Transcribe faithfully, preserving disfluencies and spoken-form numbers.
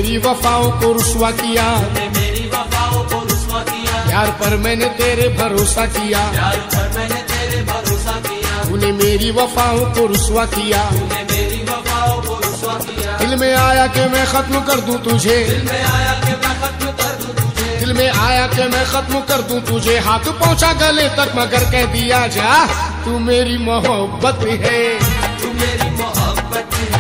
मेरी वफाओं को रुस्वा किया, तूने मेरी वफाओं को रुस्वा किया। प्यार पर मैंने तेरे भरोसा किया, प्यार पर मैंने तेरे भरोसा किया। तूने मेरी वफाओं को रुस्वा किया। तूने मेरी वफाओं को रुस्वा किया। दिल में आया कि मैं खत्म कर दूं तुझे, दिल में आया कि मैं खत्म कर दूं तुझे। दिल में आया कि मैं खत्म कर दूं तुझे। हाथ पहुंचा गले तक मगर कह दिया जा तू मेरी मोहब्बत है, तू मेरी मोहब्बत है।